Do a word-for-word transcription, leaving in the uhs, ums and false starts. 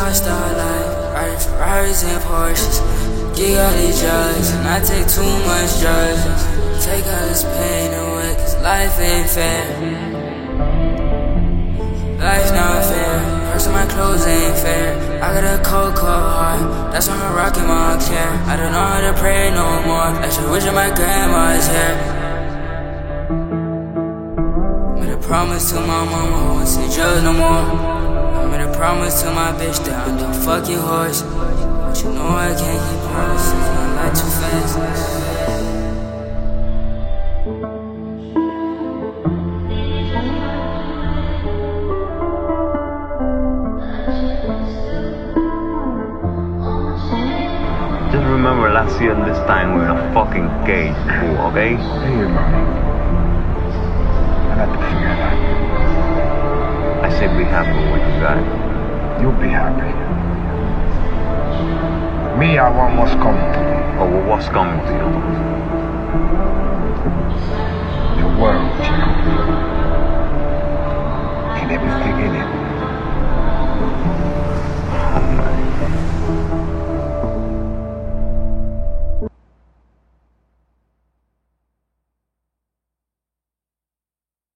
star life, riding Ferraris and Porsches. Gig all these drugs, and I take too much drugs. Take all this pain away, cause life ain't fair. Life's not fair, pressing my clothes ain't fair. I got a cold, cold heart, that's why I'm rocking my care. I don't know how to pray no more, I should wish my grandma's here. Made a promise to my mama, I won't see drugs no more. I made a promise to my bitch that I'm the fucking horse. But you know I can't keep promises, I lie too fast. Just remember last year this time we're in a fucking cage, fool, okay? Hey, man. I got to forget that. I said be happy with what you got. You'll be happy. Me, I want what's coming to me. Oh, well, what's coming to you?